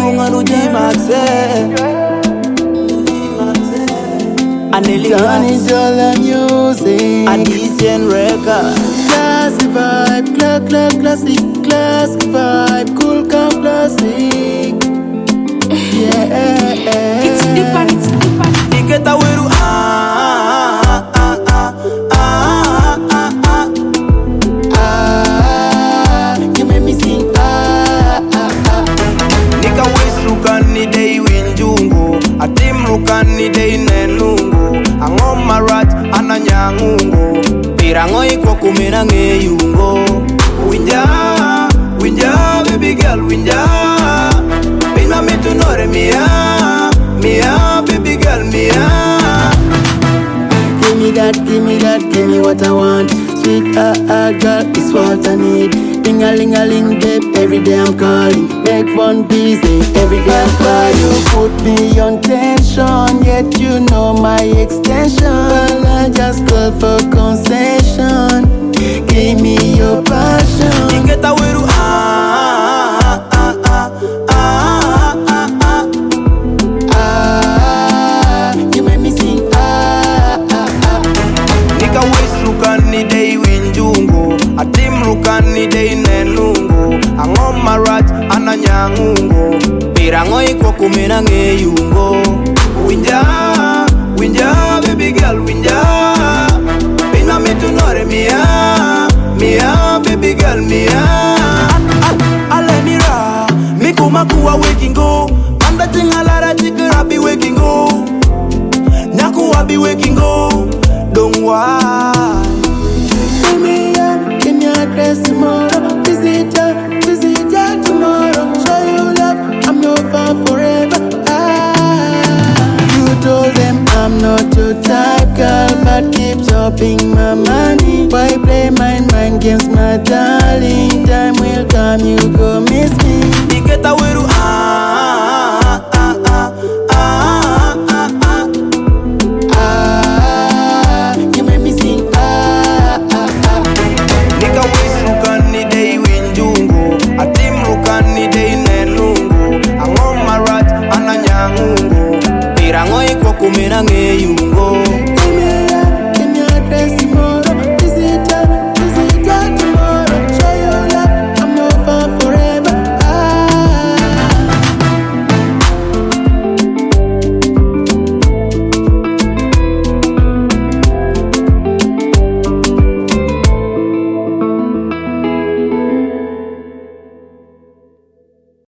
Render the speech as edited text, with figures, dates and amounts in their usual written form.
bunga no G-Max. Johnny Jola Music, Addition Record. classic vibe, classic vibe, cool calm classic. Yeah, It's different. Iketa weru you make me sing Nika wisrukani dei winjungu Atimrukani dei nenungu Angomarat ananyangungu Pirango iko kumina ngeyungo Winja, baby girl, winja Pina me to nore mia, baby girl, mia Give me that, give me what I want. Sweet girl, is what I need. Ding-a-ling-a-ling, babe, every day I'm calling. Make fun busy, every day I'm calling. You put me on tension, yet you know my extension. Well, I just call for concession. Give me your passion. Iketa weru you make me sing Nika wisrukani dei winjungu Atimrukani dei nenungu Angomarat ananyangungu Pirango iko kumina ngeyungo Winja, baby girl, winja Pina me to nore mia, baby girl, mia Alemira, mikuma kuwa waking go Manda tingalara chikira be waking go Nyakuwa be waking go Don't worry give me your address tomorrow.